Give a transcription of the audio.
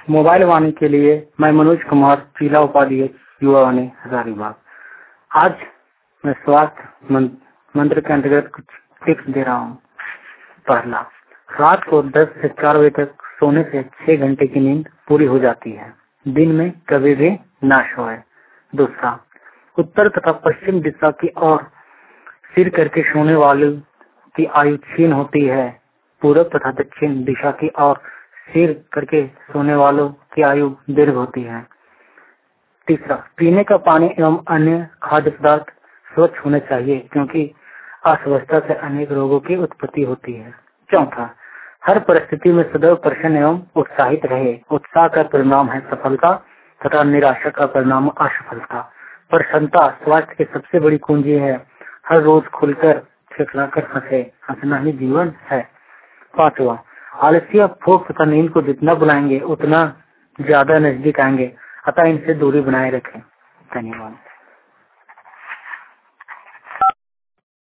Mobile वाणी के लिए मैं मनोज कुमार, जिला उपाध्यक्ष, युवा वाणी हजारीबाग। आज मैं स्वास्थ्य मंत्र के अंतर्गत कुछ टिप्स दे रहा हूँ। पहला, रात को 10 से 4 बजे तक सोने से 6 घंटे की नींद पूरी हो जाती है। दिन में कभी भी ना सोए। दूसरा, उत्तर तथा पश्चिम दिशा की ओर सिर करके सोने वालों की आयु क्षीण होती है। पूर्व तथा दक्षिण दिशा की ओर सिर करके सोने वालों की आयु दीर्घ होती है। तीसरा, पीने का पानी एवं अन्य खाद्य पदार्थ स्वच्छ होने चाहिए, क्योंकि अस्वस्थता से अनेक रोगों की उत्पत्ति होती है। चौथा, हर परिस्थिति में सदैव प्रसन्न एवं उत्साहित रहे। उत्साह का परिणाम है सफलता तथा निराशा का परिणाम असफलता। प्रसन्नता स्वास्थ्य की सबसे बड़ी कुंजी है। हर रोज खुलकर खिलखिलाकर हंसे, हंसना ही जीवन है। पांचवा, आलस्य, भूख तथा नींद को जितना बुलाएंगे उतना ज्यादा नजदीक आएंगे, अतः इनसे दूरी बनाए रखें। धन्यवाद।